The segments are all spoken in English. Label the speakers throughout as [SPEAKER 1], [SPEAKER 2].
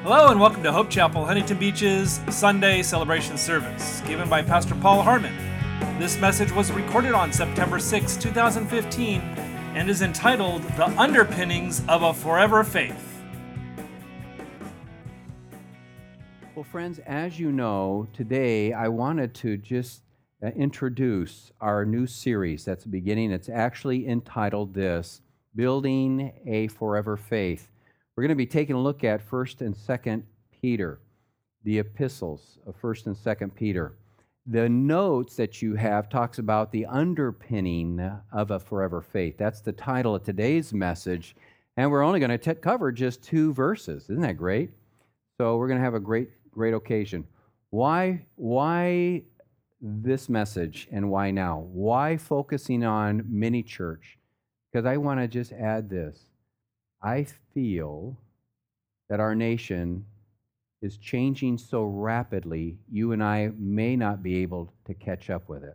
[SPEAKER 1] Hello and welcome to Hope Chapel, Huntington Beach's Sunday celebration service, given by Pastor Paul Harmon. This message was recorded on September 6, 2015, and is entitled, The Underpinnings of a Forever Faith.
[SPEAKER 2] Well, friends, as you know, today I wanted to just introduce our new series that's beginning. It's actually entitled this, Building a Forever Faith. We're going to be taking a look at 1st and 2nd Peter, the epistles of 1st and 2nd Peter. The notes that you have talks about the underpinning of a forever faith. That's the title of today's message, and we're only going to cover just 2 verses. Isn't that great? So we're going to have a great occasion. Why this message and why now? Why focusing on mini church? Because I want to just add this. I feel that our nation is changing so rapidly, you and I may not be able to catch up with it.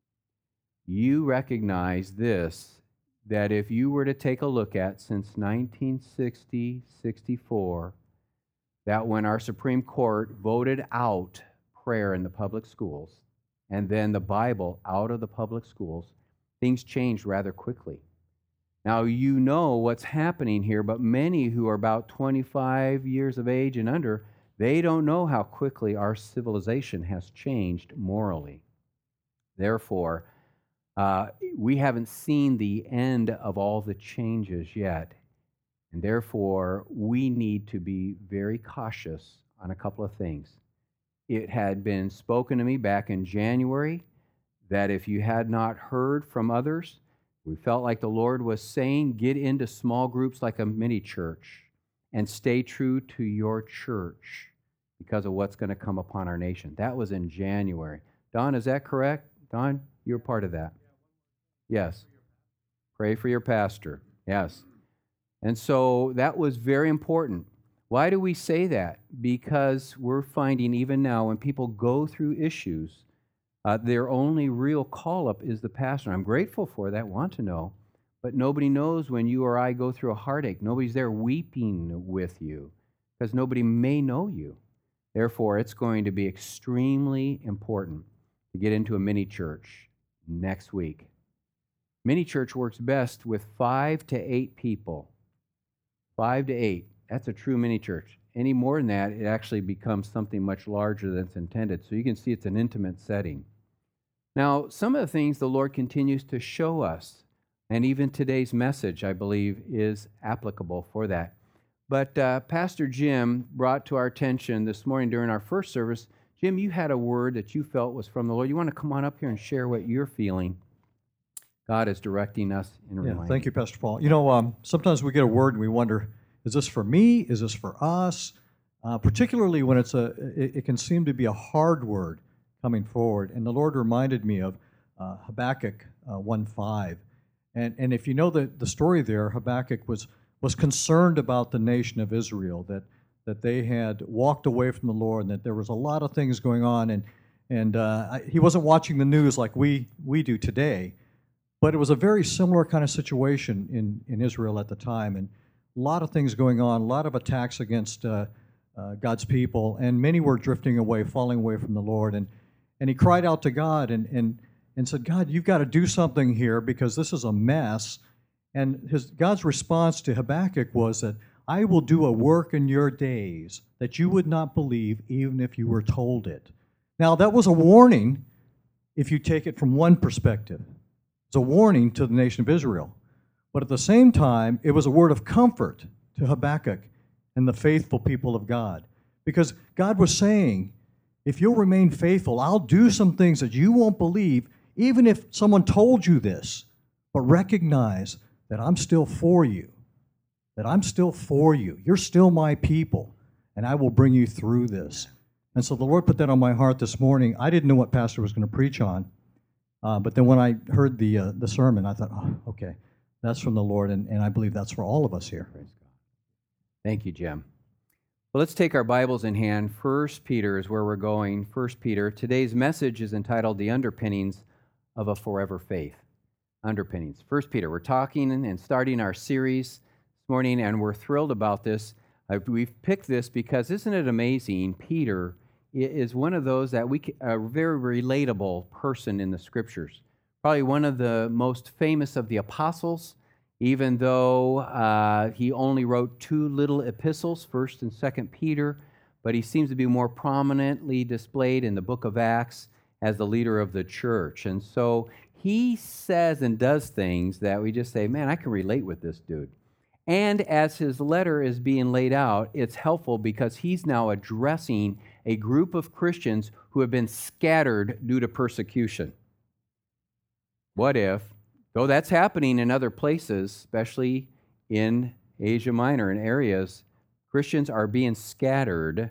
[SPEAKER 2] You recognize this, that if you were to take a look at since 1960, 64, that when our Supreme Court voted out prayer in the public schools and then the Bible out of the public schools, things changed rather quickly. Now, you know what's happening here, but many who are about 25 years of age and under, they don't know how quickly our civilization has changed morally. Therefore, we haven't seen the end of all the changes yet, and therefore, we need to be very cautious on a couple of things. It had been spoken to me back in January that if you had not heard from others, we felt like the Lord was saying, get into small groups like a mini church and stay true to your church because of what's going to come upon our nation. That was in January. Don, is that correct? Don, you're part of that. Yes. Pray for your pastor. Yes. And so that was very important. Why do we say that? Because we're finding even now when people go through issues, their only real call-up is the pastor. I'm grateful for that, want to know, but nobody knows when you or I go through a heartache. Nobody's there weeping with you because nobody may know you. Therefore, it's going to be extremely important to get into a mini church next week. Mini church works best with 5 to 8 people. 5 to 8. That's a true mini church. Any more than that, it actually becomes something much larger than it's intended. So you can see it's an intimate setting. Now, some of the things the Lord continues to show us, and even today's message, I believe, is applicable for that. But Pastor Jim brought to our attention this morning during our first service, Jim, you had a word that you felt was from the Lord. You want to come on up here and share what you're feeling? God is directing us in reminding.
[SPEAKER 3] Yeah, thank you, Pastor Paul. You know, sometimes we get a word and we wonder, is this for me? Is this for us? Particularly when it can seem to be a hard word coming forward. And the Lord reminded me of Habakkuk 1:5. And if you know the story there, Habakkuk was concerned about the nation of Israel, that they had walked away from the Lord, and that there was a lot of things going on. And he wasn't watching the news like we do today, but it was a very similar kind of situation in Israel at the time. And a lot of things going on, a lot of attacks against God's people, and many were drifting away, falling away from the Lord. And he cried out to God and said, God, you've got to do something here because this is a mess. And God's response to Habakkuk was that, I will do a work in your days that you would not believe even if you were told it. Now, that was a warning if you take it from one perspective. It's a warning to the nation of Israel. But at the same time, it was a word of comfort to Habakkuk and the faithful people of God. Because God was saying, if you'll remain faithful, I'll do some things that you won't believe, even if someone told you this. But recognize that I'm still for you. That I'm still for you. You're still my people, and I will bring you through this. And so the Lord put that on my heart this morning. I didn't know what Pastor was going to preach on. But then when I heard the sermon, I thought, oh, okay, that's from the Lord, and I believe that's for all of us here.
[SPEAKER 2] Praise God. Thank you, Jim. Well, let's take our Bibles in hand. 1 Peter is where we're going. 1 Peter. Today's message is entitled The Underpinnings of a Forever Faith. Underpinnings. 1 Peter. We're talking and starting our series this morning, and we're thrilled about this. We've picked this because isn't it amazing? Peter is one of those that a very relatable person in the Scriptures. Probably one of the most famous of the apostles, even though he only wrote 2 little epistles, 1st and 2nd Peter, but he seems to be more prominently displayed in the book of Acts as the leader of the church. And so he says and does things that we just say, man, I can relate with this dude. And as his letter is being laid out, it's helpful because he's now addressing a group of Christians who have been scattered due to persecution. What if, though that's happening in other places, especially in Asia Minor and areas, Christians are being scattered.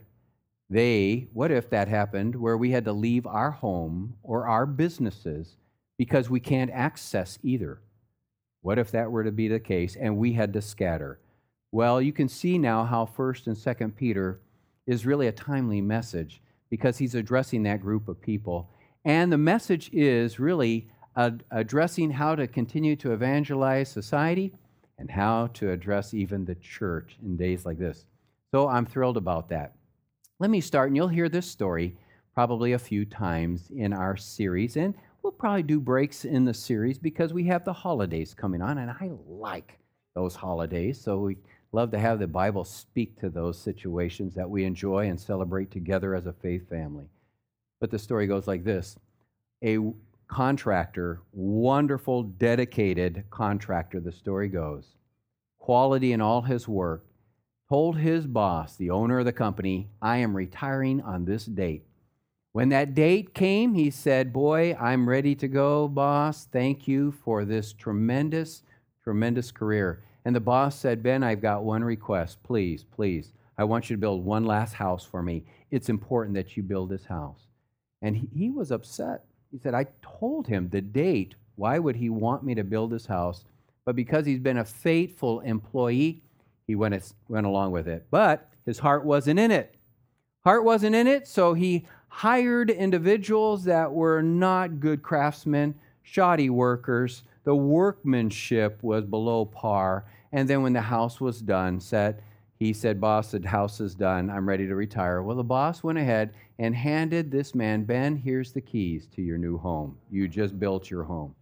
[SPEAKER 2] What if that happened where we had to leave our home or our businesses because we can't access either? What if that were to be the case and we had to scatter? Well, you can see now how 1st and 2nd Peter is really a timely message because he's addressing that group of people. And the message is really addressing how to continue to evangelize society and how to address even the church in days like this. So I'm thrilled about that. Let me start, and you'll hear this story probably a few times in our series, and we'll probably do breaks in the series because we have the holidays coming on, and I like those holidays, so we love to have the Bible speak to those situations that we enjoy and celebrate together as a faith family. But the story goes like this. A contractor, wonderful, dedicated contractor, the story goes, quality in all his work, told his boss, the owner of the company, I am retiring on this date. When that date came, he said, boy, I'm ready to go, boss. Thank you for this tremendous, tremendous career. And the boss said, Ben, I've got one request. Please, please, I want you to build one last house for me. It's important that you build this house. And he was upset. He said, I told him the date. Why would he want me to build this house? But because he's been a faithful employee, he went along with it. But his heart wasn't in it. Heart wasn't in it, so he hired individuals that were not good craftsmen, shoddy workers. The workmanship was below par. And then when the house was done, he said, boss, the house is done. I'm ready to retire. Well, the boss went ahead and handed this man, Ben, here's the keys to your new home. You just built your home.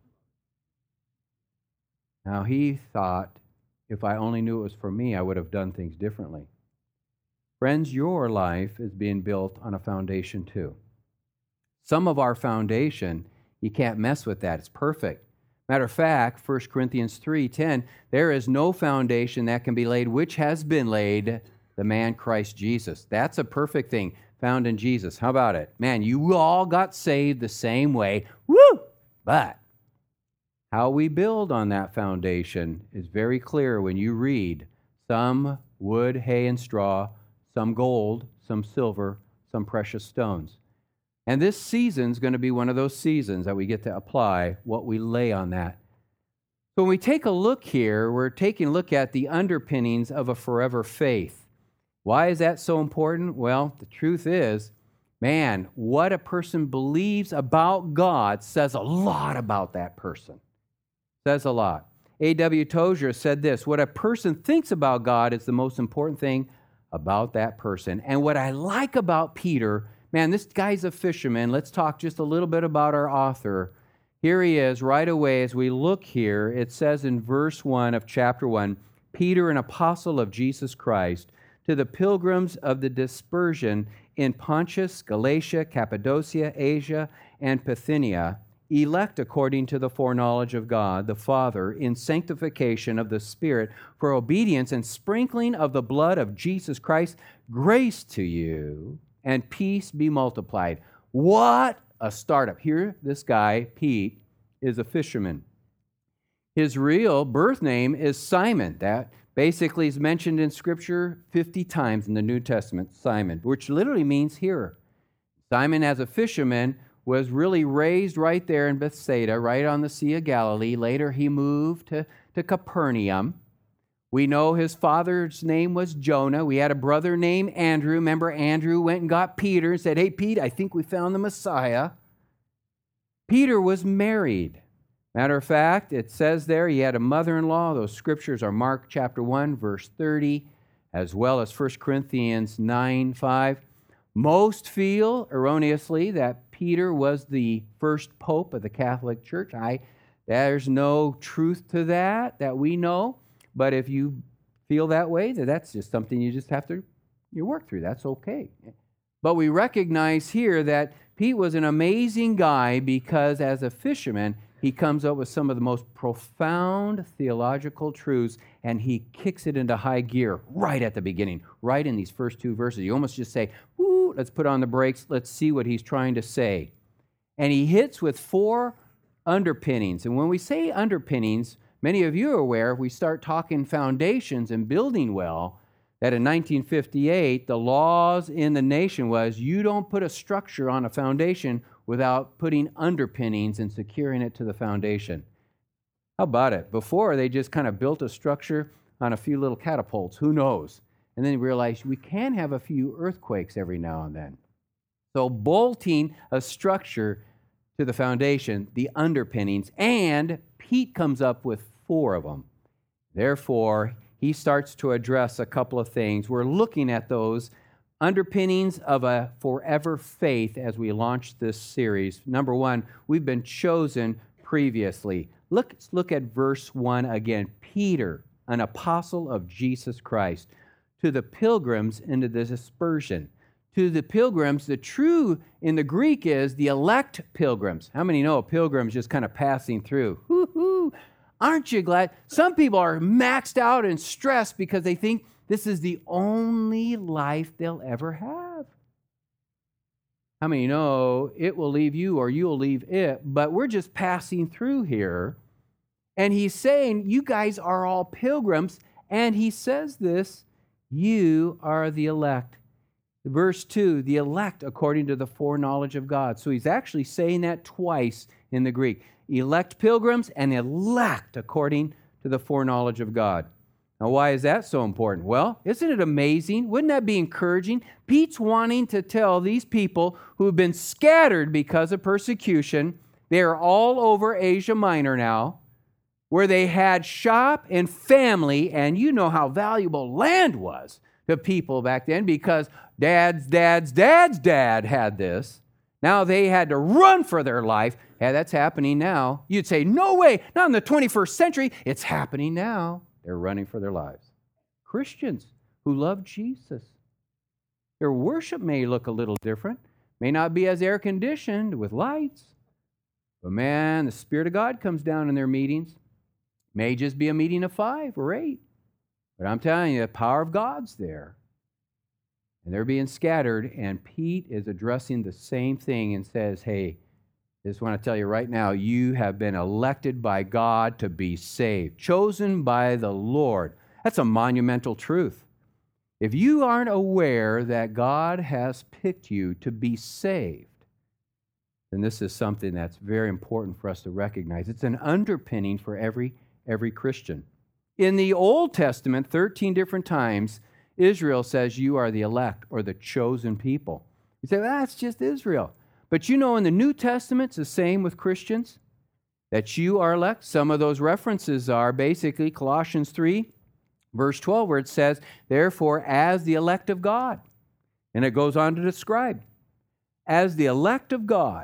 [SPEAKER 2] Now he thought, if I only knew it was for me, I would have done things differently. Friends, your life is being built on a foundation too. Some of our foundation, you can't mess with that. It's perfect. Matter of fact, 1 Corinthians 3:10, there is no foundation that can be laid which has been laid, the man Christ Jesus. That's a perfect thing found in Jesus. How about it? Man, you all got saved the same way. Woo! But how we build on that foundation is very clear when you read some wood, hay, and straw, some gold, some silver, some precious stones. And this season's going to be one of those seasons that we get to apply what we lay on that. So when we take a look here, we're taking a look at the underpinnings of a forever faith. Why is that so important? Well, the truth is, man, what a person believes about God says a lot about that person. Says a lot. A.W. Tozer said this, what a person thinks about God is the most important thing about that person. And what I like about Peter, man, this guy's a fisherman. Let's talk just a little bit about our author. Here he is right away as we look here. It says in verse 1 of chapter 1, Peter, an apostle of Jesus Christ, to the pilgrims of the dispersion in Pontus, Galatia, Cappadocia, Asia, and Bithynia, elect according to the foreknowledge of God the Father in sanctification of the Spirit for obedience and sprinkling of the blood of Jesus Christ, grace to you and peace be multiplied. What a startup. Here, this guy, Pete, is a fisherman. His real birth name is Simon. That basically is mentioned in Scripture 50 times in the New Testament, Simon, which literally means hearer. Simon, as a fisherman, was really raised right there in Bethsaida, right on the Sea of Galilee. Later, he moved to Capernaum. We know his father's name was Jonah. We had a brother named Andrew. Remember, Andrew went and got Peter and said, hey, Pete, I think we found the Messiah. Peter was married. Matter of fact, it says there he had a mother-in-law. Those scriptures are Mark chapter 1, verse 30. as well as 1 Corinthians 9:5. Most feel erroneously that Peter was the first pope of the Catholic Church. There's no truth to that we know. But if you feel that way, that's just something you just have to work through. That's okay. But we recognize here that Pete was an amazing guy because as a fisherman, he comes up with some of the most profound theological truths, and he kicks it into high gear right at the beginning, right in these first two verses. You almost just say, woo, let's put on the brakes, let's see what he's trying to say. And he hits with 4 underpinnings. And when we say underpinnings, many of you are aware, if we start talking foundations and building well, that in 1958, the laws in the nation was you don't put a structure on a foundation without putting underpinnings and securing it to the foundation. How about it? Before, they just kind of built a structure on a few little catapults. Who knows? And then realized we can have a few earthquakes every now and then. So bolting a structure to the foundation, the underpinnings, and Pete comes up with 4 of them. Therefore, he starts to address a couple of things. We're looking at those underpinnings of a forever faith as we launch this series. Number 1, we've been chosen previously. Let's look at verse 1 again. Peter, an apostle of Jesus Christ, to the pilgrims into the dispersion. To the pilgrims, the true in the Greek is the elect pilgrims. How many know a pilgrim's just kind of passing through? Woo-hoo! Aren't you glad? Some people are maxed out and stressed because they think this is the only life they'll ever have. How many know it will leave you or you'll leave it, but we're just passing through here. And he's saying, you guys are all pilgrims. And he says this, you are the elect. Verse 2, the elect according to the foreknowledge of God. So he's actually saying that twice in the Greek. Elect pilgrims and elect according to the foreknowledge of God. Now, why is that so important? Well, isn't it amazing? Wouldn't that be encouraging? Pete's wanting to tell these people who have been scattered because of persecution, they are all over Asia Minor now, where they had shop and family, and you know how valuable land was to people back then because dad's dad had this. Now they had to run for their life. Yeah, that's happening now. You'd say, no way, not in the 21st century. It's happening now. They're running for their lives. Christians who love Jesus. Their worship may look a little different, may not be as air-conditioned with lights. But man, the Spirit of God comes down in their meetings. May just be a meeting of 5 or 8. But I'm telling you, the power of God's there. And they're being scattered, and Pete is addressing the same thing and says, hey, I just want to tell you right now, you have been elected by God to be saved, chosen by the Lord. That's a monumental truth. If you aren't aware that God has picked you to be saved, then this is something that's very important for us to recognize. It's an underpinning for every Christian. In the Old Testament, 13 different times, Israel says you are the elect or the chosen people. You say, well, that's just Israel. But you know in the New Testament, it's the same with Christians, that you are elect. Some of those references are basically Colossians 3, verse 12, where it says, therefore, as the elect of God. And it goes on to describe, as the elect of God,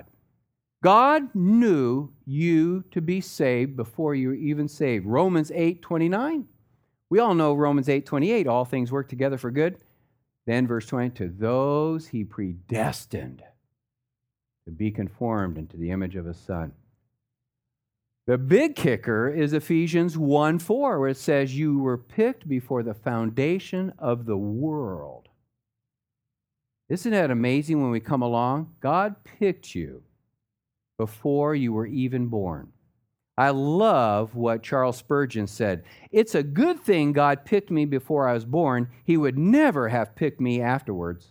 [SPEAKER 2] God knew you to be saved before you were even saved. Romans 8:29. We all know Romans 8:28, all things work together for good. Then verse 20, to those he predestined to be conformed into the image of his Son. The big kicker is Ephesians 1:4, where it says you were picked before the foundation of the world. Isn't that amazing when we come along? God picked you before you were even born. I love what Charles Spurgeon said. It's a good thing God picked me before I was born. He would never have picked me afterwards.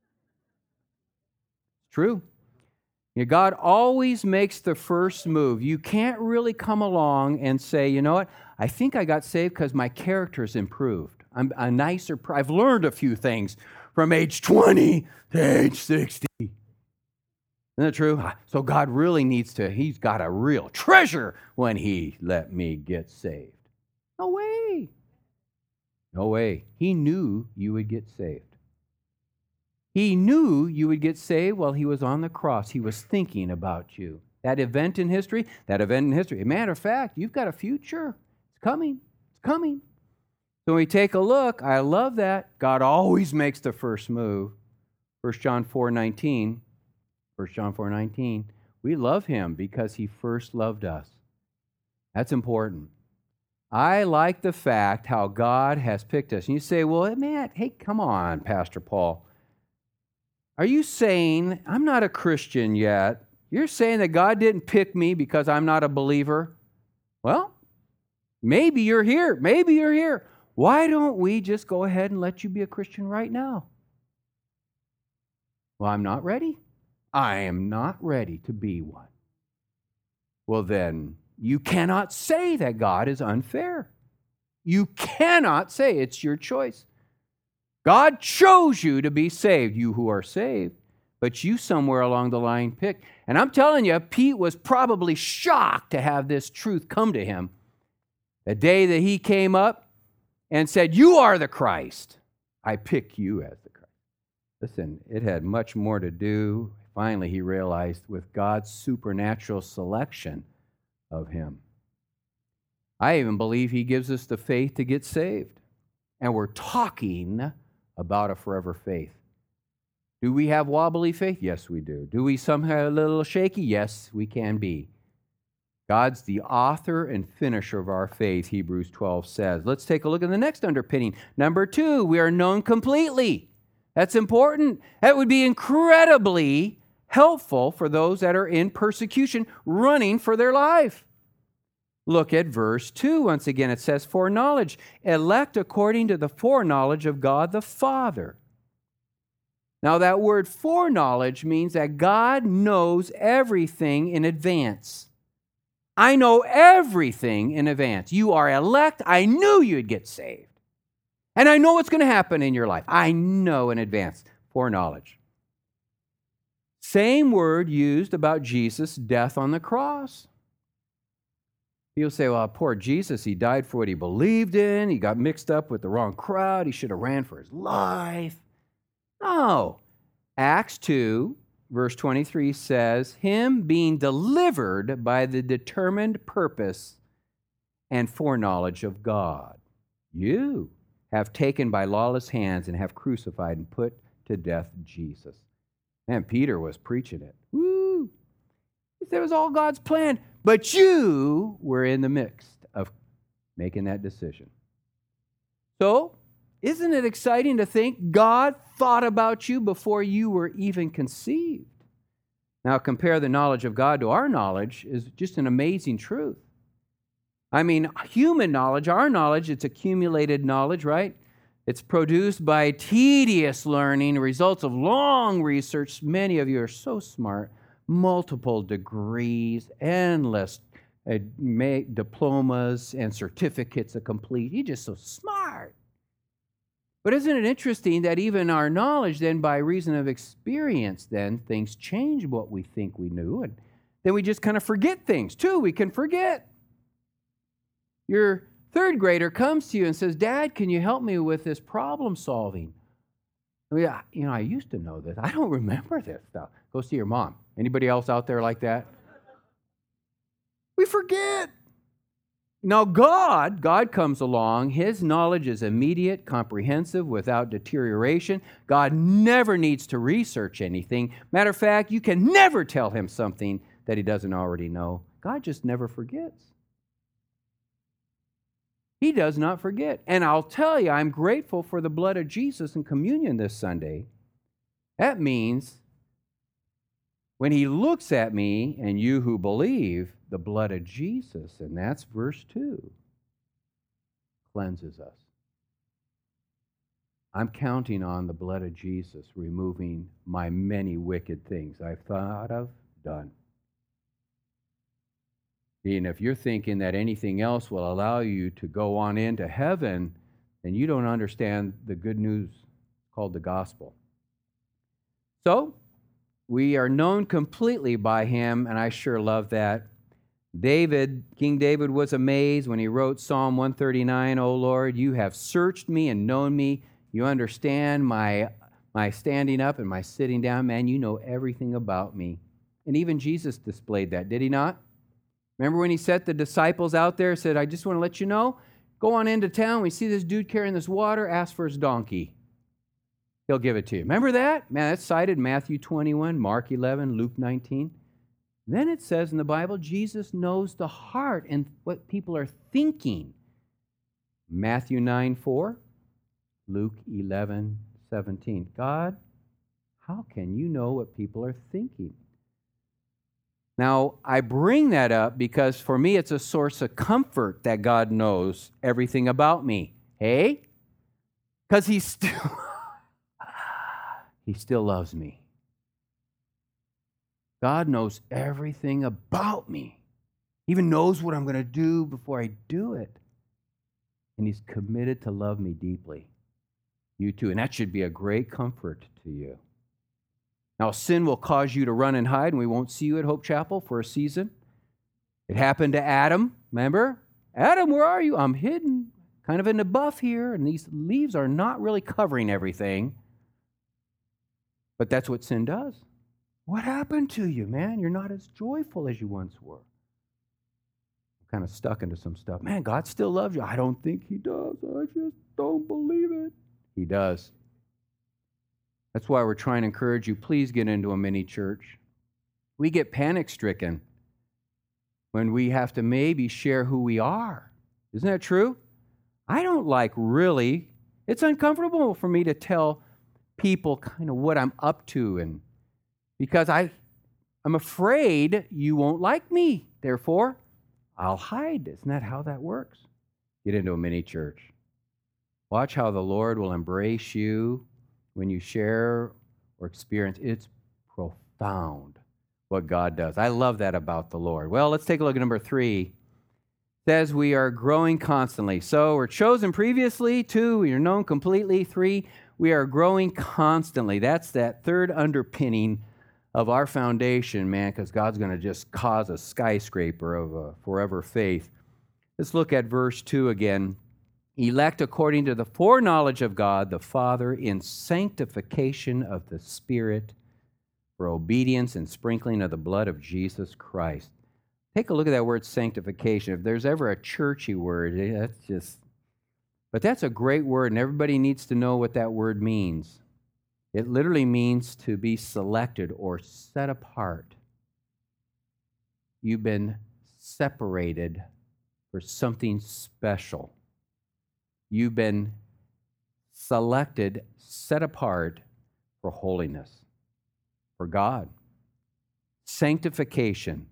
[SPEAKER 2] True. You know, God always makes the first move. You can't really come along and say, you know what, I think I got saved because my character's improved. I'm a nicer, I've learned a few things from age 20 to age 60. Isn't that true? So God really he's got a real treasure when he let me get saved. No way. No way. He knew you would get saved. He knew you would get saved while he was on the cross. He was thinking about you. That event in history. Matter of fact, you've got a future. It's coming. It's coming. So when we take a look, I love that. God always makes the first move. 1 John 4:19. 1 John 4:19. We love him because he first loved us. That's important. I like the fact how God has picked us. And you say, well, man, hey, come on, Pastor Paul. Are you saying I'm not a Christian yet? You're saying that God didn't pick me because I'm not a believer? Well, maybe you're here. Maybe you're here. Why don't we just go ahead and let you be a Christian right now? Well, I'm not ready. I am not ready to be one. Well, then, you cannot say that God is unfair. You cannot say it's your choice. God chose you to be saved, you who are saved, but you somewhere along the line picked. And I'm telling you, Pete was probably shocked to have this truth come to him the day that he came up and said, you are the Christ. I pick you as the Christ. Listen, it had much more to do, finally he realized, with God's supernatural selection of him. I even believe he gives us the faith to get saved. And we're talking about a forever faith. Do we have wobbly faith? Yes, we do. Do we somehow a little shaky? Yes, we can be. God's the author and finisher of our faith, Hebrews 12 says. Let's take a look at the next underpinning. Number 2, we are known completely. That's important. That would be incredibly helpful for those that are in persecution, running for their life. Look at verse 2. Once again, it says, foreknowledge, elect according to the foreknowledge of God the Father. Now, that word foreknowledge means that God knows everything in advance. I know everything in advance. You are elect. I knew you'd get saved. And I know what's going to happen in your life. I know in advance. Foreknowledge. Same word used about Jesus' death on the cross. People say, well, poor Jesus, he died for what he believed in. He got mixed up with the wrong crowd. He should have ran for his life. No. Acts 2, verse 23 says, him being delivered by the determined purpose and foreknowledge of God. You have taken by lawless hands and have crucified and put to death Jesus. Man, Peter was preaching it. Woo! It was all God's plan. But you were in the midst of making that decision. So, isn't it exciting to think God thought about you before you were even conceived? Now, compare the knowledge of God to our knowledge is just an amazing truth. I mean, human knowledge, our knowledge, it's accumulated knowledge, right? It's produced by tedious learning, results of long research. Many of you are so smart. Multiple degrees, endless diplomas and certificates to complete. You're just so smart. But isn't it interesting that even our knowledge, then by reason of experience, then things change what we think we knew, and then we just kind of forget things too. We can forget. Your third grader comes to you and says, Dad, can you help me with this problem solving? I used to know this. I don't remember this stuff. Go see your mom. Anybody else out there like that? We forget. Now God comes along. His knowledge is immediate, comprehensive, without deterioration. God never needs to research anything. Matter of fact, you can never tell him something that he doesn't already know. God just never forgets. He does not forget. And I'll tell you, I'm grateful for the blood of Jesus in communion this Sunday. That means when he looks at me and you who believe, the blood of Jesus, and that's verse 2, cleanses us. I'm counting on the blood of Jesus removing my many wicked things I've thought of, done. And if you're thinking that anything else will allow you to go on into heaven, then you don't understand the good news called the gospel. So, we are known completely by him, and I sure love that. King David was amazed when he wrote Psalm 139, "O Lord, you have searched me and known me. You understand my standing up and my sitting down. Man, you know everything about me." And even Jesus displayed that, did he not? Remember when he set the disciples out there, said, "I just want to let you know, go on into town. We see this dude carrying this water, ask for his donkey. He'll give it to you." Remember that? Man, that's cited in Matthew 21, Mark 11, Luke 19. Then it says in the Bible, Jesus knows the heart and what people are thinking. Matthew 9:4, Luke 11:17. God, how can you know what people are thinking? Now, I bring that up because for me it's a source of comfort that God knows everything about me. Hey? Because He still loves me. God knows everything about me. He even knows what I'm going to do before I do it. And He's committed to love me deeply. You too. And that should be a great comfort to you. Now, sin will cause you to run and hide, and we won't see you at Hope Chapel for a season. It happened to Adam, remember? "Adam, where are you?" "I'm hidden, kind of in the buff here, and these leaves are not really covering everything." But that's what sin does. What happened to you, man? You're not as joyful as you once were. I'm kind of stuck into some stuff. Man, God still loves you. I don't think He does. I just don't believe it. He does. That's why we're trying to encourage you, please get into a mini church. We get panic-stricken when we have to maybe share who we are. Isn't that true? I don't it's uncomfortable for me to tell people kind of what I'm up to, and because I'm afraid you won't like me. Therefore, I'll hide. Isn't that how that works? Get into a mini church. Watch how the Lord will embrace you when you share or experience. It's profound what God does. I love that about the Lord. Well, let's take a look at number 3. It says we are growing constantly. So we're chosen previously. 2, we are known completely. 3, we are growing constantly. That's that third underpinning of our foundation, man, because God's going to just cause a skyscraper of a forever faith. Let's look at verse 2 again. Elect according to the foreknowledge of God the Father in sanctification of the Spirit for obedience and sprinkling of the blood of Jesus Christ. Take a look at that word sanctification. If there's ever a churchy word, but that's a great word, and everybody needs to know what that word means. It literally means to be selected or set apart. You've been separated for something special. You've been selected, set apart for holiness, for God. Sanctification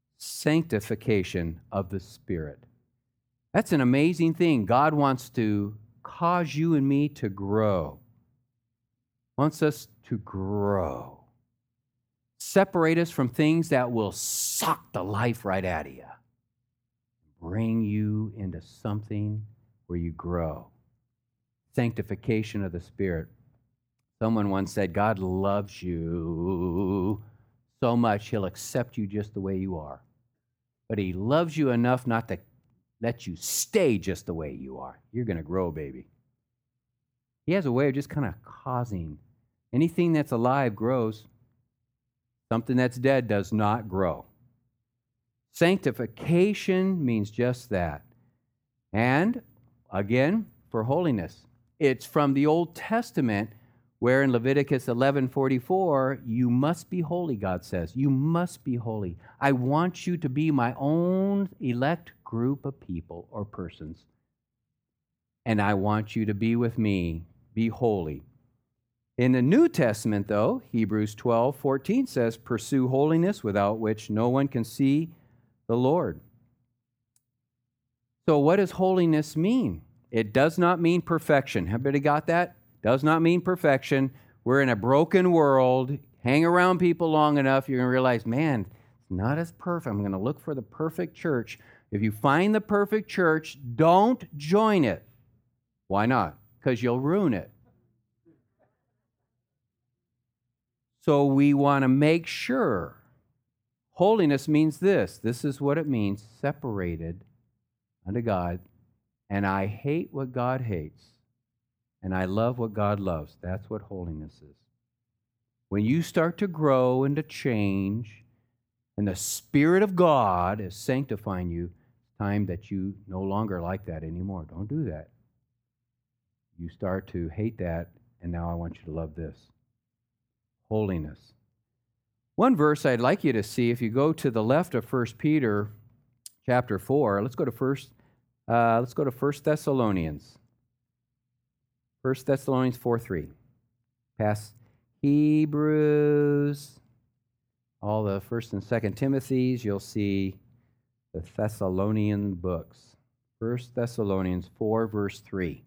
[SPEAKER 2] of the Spirit. That's an amazing thing. God wants to cause you and me to grow. Wants us to grow. Separate us from things that will suck the life right out of you. Bring you into something where you grow. Sanctification of the Spirit. Someone once said, God loves you so much, He'll accept you just the way you are. But He loves you enough not to let you stay just the way you are. You're going to grow, baby. He has a way of just kind of causing. Anything that's alive grows. Something that's dead does not grow. Sanctification means just that. And, again, for holiness. It's from the Old Testament, where in Leviticus 11:44, you must be holy, God says. You must be holy. I want you to be my own elect group of people or persons. And I want you to be with me. Be holy. In the New Testament, though, Hebrews 12:14 says, pursue holiness without which no one can see the Lord. So what does holiness mean? It does not mean perfection. Everybody got that? Does not mean perfection. We're in a broken world. Hang around people long enough, you're going to realize, man, it's not as perfect. I'm going to look for the perfect church. If you find the perfect church, don't join it. Why not? Because you'll ruin it. So we want to make sure Holiness means this. This is what it means, separated unto God. And I hate what God hates, and I love what God loves. That's what holiness is. When you start to grow and to change, and the Spirit of God is sanctifying you, it's time that you no longer like that anymore. Don't do that. You start to hate that, and now I want you to love this. Holiness. One verse I'd like you to see, if you go to the left of 1 Peter chapter 4, let's go to 1 Thessalonians. 1 Thessalonians 4:3. Past Hebrews, all the 1st and 2nd Timothy's, you'll see the Thessalonian books. 1 Thessalonians 4, verse 3.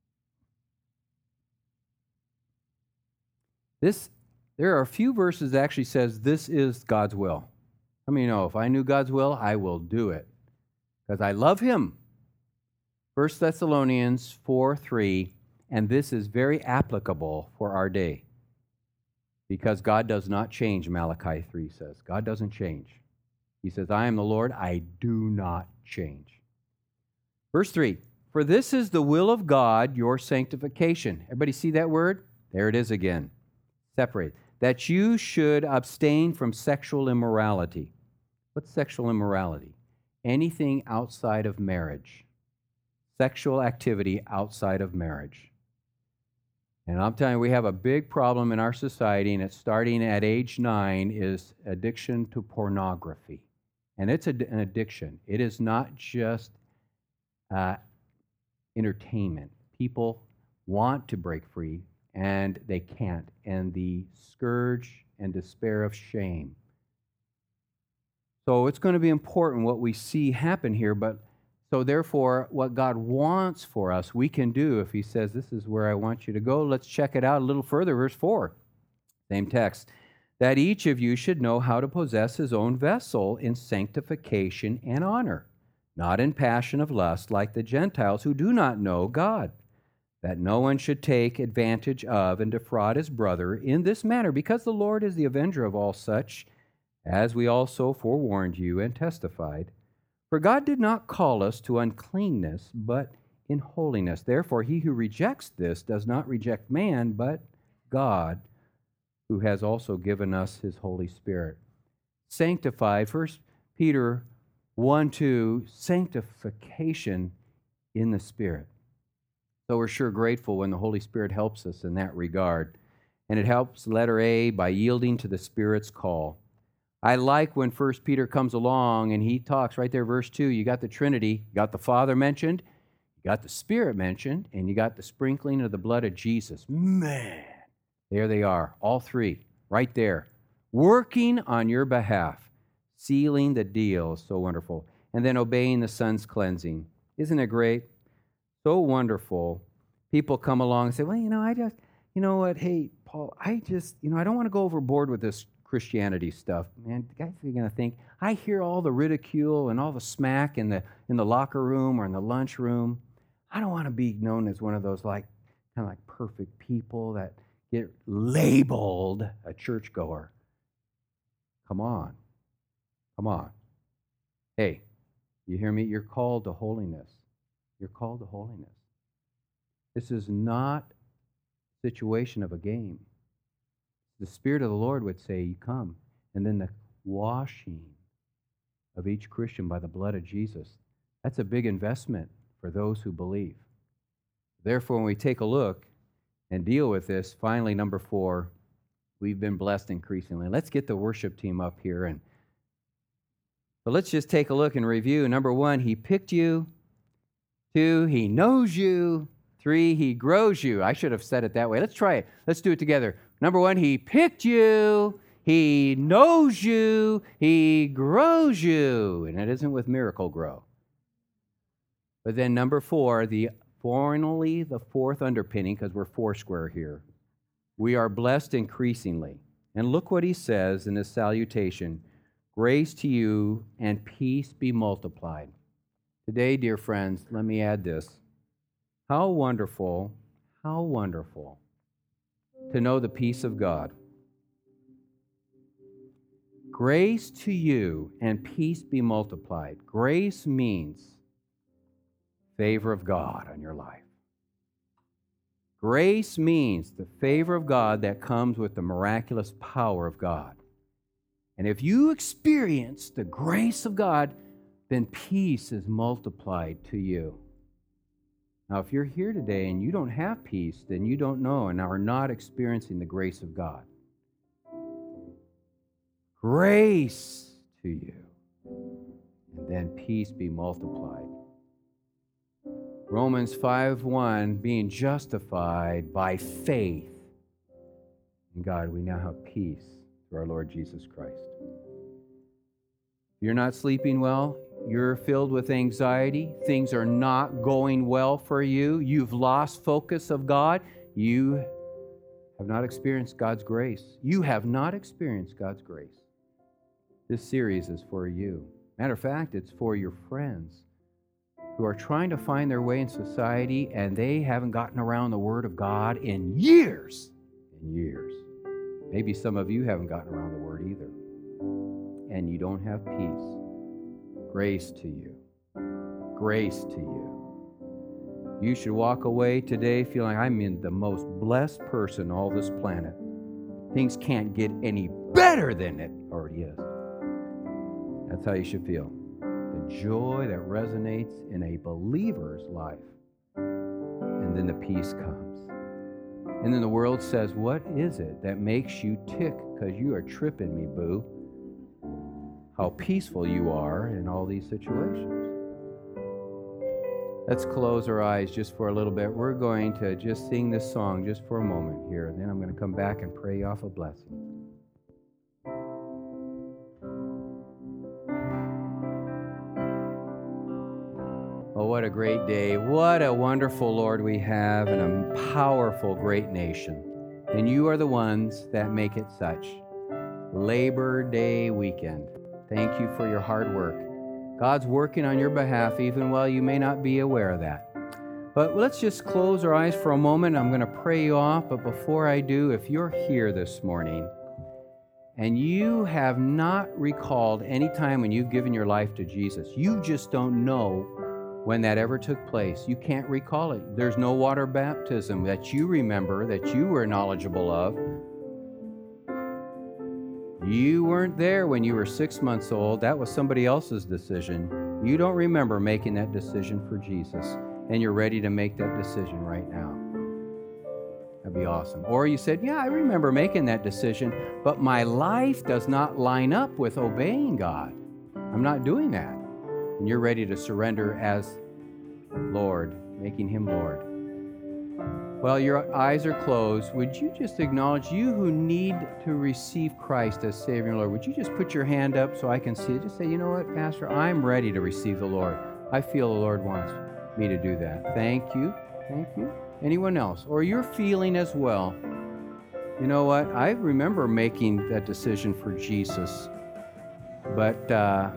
[SPEAKER 2] There are a few verses that actually says this is God's will. How many know if I knew God's will, I will do it because I love Him. 1 Thessalonians 4:3, and this is very applicable for our day because God does not change, Malachi 3 says. God doesn't change. He says, I am the Lord, I do not change. Verse 3, for this is the will of God, your sanctification. Everybody see that word? There it is again. Separate. That you should abstain from sexual immorality. What's sexual immorality? Anything outside of marriage. Sexual activity outside of marriage. And I'm telling you, we have a big problem in our society, and it's starting at age 9, is addiction to pornography. And it's an addiction. It is not just entertainment. People want to break free, and they can't. And the scourge and despair of shame. So it's going to be important what we see happen here, but so therefore, what God wants for us, we can do if He says, this is where I want you to go. Let's check it out a little further. Verse 4, same text. That each of you should know how to possess his own vessel in sanctification and honor, not in passion of lust like the Gentiles who do not know God. That no one should take advantage of and defraud his brother in this manner, because the Lord is the avenger of all such, as we also forewarned you and testified. For God did not call us to uncleanness, but in holiness. Therefore, he who rejects this does not reject man, but God, who has also given us his Holy Spirit. Sanctified, 1 Peter 1:2, sanctification in the Spirit. So we're sure grateful when the Holy Spirit helps us in that regard. And it helps, letter A, by yielding to the Spirit's call. I like when 1 Peter comes along and he talks right there, verse 2, you got the Trinity, you got the Father mentioned, you got the Spirit mentioned, and you got the sprinkling of the blood of Jesus. Man, there they are, all three, right there, working on your behalf, sealing the deal, so wonderful, and then obeying the Son's cleansing. Isn't it great? So wonderful. People come along and say, well, you know what, hey, Paul, I don't want to go overboard with this Christianity stuff. Man, the guys are going to think, I hear all the ridicule and all the smack in the locker room or in the lunchroom. I don't want to be known as one of those kind of perfect people that get labeled a churchgoer. Come on. Hey, you hear me? You're called to holiness. You're called to holiness. This is not a situation of a game. The Spirit of the Lord would say, you come. And then the washing of each Christian by the blood of Jesus. That's a big investment for those who believe. Therefore, when we take a look and deal with this, finally, number 4, we've been blessed increasingly. Let's get the worship team up here. So let's just take a look and review. Number 1, he picked you. 2, he knows you. 3, he grows you. I should have said it that way. Let's try it. Let's do it together. Number 1, he picked you, he knows you, he grows you. And it isn't with Miracle Grow. But then number 4, finally the fourth underpinning, because we're foursquare here. We are blessed increasingly. And look what he says in his salutation. Grace to you and peace be multiplied. Today, dear friends, let me add this. How wonderful to know the peace of God. Grace to you and peace be multiplied. Grace means favor of God on your life. Grace means the favor of God that comes with the miraculous power of God. And if you experience the grace of God, then peace is multiplied to you. Now, if you're here today and you don't have peace, then you don't know and are not experiencing the grace of God. Grace to you, and then peace be multiplied. Romans 5:1, being justified by faith in God, we now have peace through our Lord Jesus Christ. You're not sleeping well, you're filled with anxiety, things are not going well for you, you've lost focus of God, you have not experienced God's grace. You have not experienced God's grace. This series is for you. Matter of fact, it's for your friends who are trying to find their way in society and they haven't gotten around the Word of God in years. In years. Maybe some of you haven't gotten around the Word either. And you don't have peace. Grace to you. Grace to you. You should walk away today feeling I'm in the most blessed person on all this planet. Things can't get any better than it already is. That's how you should feel. The joy that resonates in a believer's life. And then the peace comes. And then the world says, what is it that makes you tick? Because you are tripping me, boo. How peaceful you are in all these situations. Let's close our eyes just for a little bit. We're going to just sing this song just for a moment here. And then I'm going to come back and pray off a blessing. Oh, what a great day. What a wonderful Lord we have and a powerful, great nation. And you are the ones that make it such. Labor Day weekend. Thank you for your hard work. God's working on your behalf even while you may not be aware of that. But let's just close our eyes for a moment. I'm going to pray you off. But before I do, if you're here this morning and you have not recalled any time when you've given your life to Jesus, you just don't know when that ever took place. You can't recall it. There's no water baptism that you remember, that you were knowledgeable of. You weren't there when you were 6 months old. That was somebody else's decision. You don't remember making that decision for Jesus, and you're ready to make that decision right now. That'd be awesome. Or you said, yeah, I remember making that decision, but my life does not line up with obeying God. I'm not doing that. And you're ready to surrender as Lord, making Him Lord. While your eyes are closed, would you just acknowledge, you who need to receive Christ as Savior and Lord, would you just put your hand up so I can see it? Just say, you know what, Pastor, I'm ready to receive the Lord. I feel the Lord wants me to do that. Thank you. Thank you. Anyone else? Or you're feeling as well, you know what, I remember making that decision for Jesus, but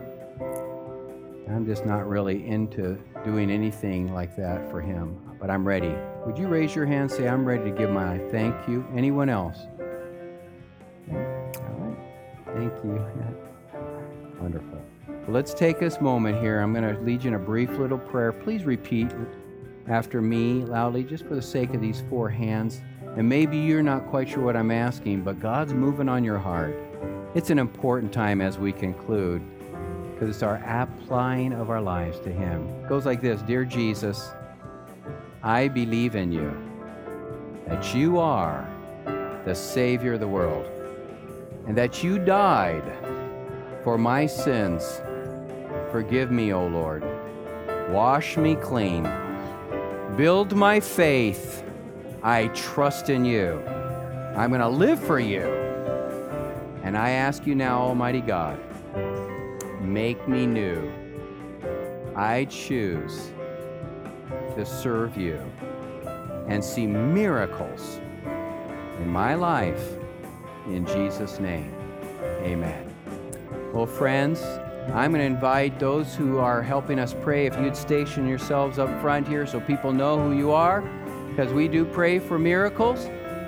[SPEAKER 2] I'm just not really into doing anything like that for Him, but I'm ready. Would you raise your hand and say, I'm ready to give my thank you? Anyone else? All right. Thank you. Wonderful. Well, let's take this moment here. I'm going to lead you in a brief little prayer. Please repeat after me loudly, just for the sake of these 4 hands. And maybe you're not quite sure what I'm asking, but God's moving on your heart. It's an important time as we conclude, because it's our applying of our lives to Him. It goes like this. Dear Jesus, I believe in you, that you are the Savior of the world, and that you died for my sins. Forgive me, O Lord. Wash me clean. Build my faith. I trust in you. I'm going to live for you. And I ask you now, Almighty God, make me new. I choose to serve you and see miracles in my life. In Jesus' name, amen. Well, friends, I'm going to invite those who are helping us pray, if you'd station yourselves up front here so people know who you are, because we do pray for miracles.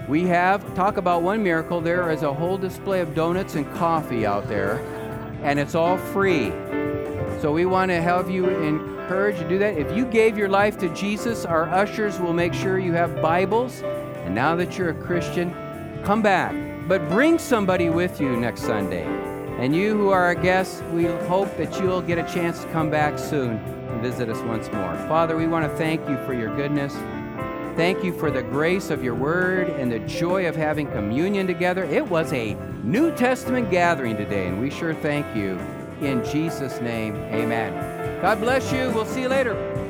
[SPEAKER 2] We have, talk about one miracle, there is a whole display of donuts and coffee out there, and it's all free. So we want to have you encouraged to do that. If you gave your life to Jesus, our ushers will make sure you have Bibles. And now that you're a Christian, come back. But bring somebody with you next Sunday. And you who are our guests, we hope that you'll get a chance to come back soon and visit us once more. Father, we want to thank you for your goodness. Thank you for the grace of your word and the joy of having communion together. It was a New Testament gathering today, and we sure thank you. In Jesus' name, amen. God bless you. We'll see you later.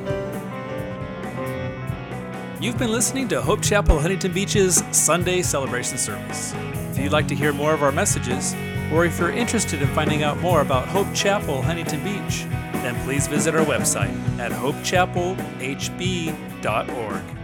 [SPEAKER 1] You've been listening to Hope Chapel Huntington Beach's Sunday celebration service. If you'd like to hear more of our messages, or if you're interested in finding out more about Hope Chapel Huntington Beach, then please visit our website at hopechapelhb.org.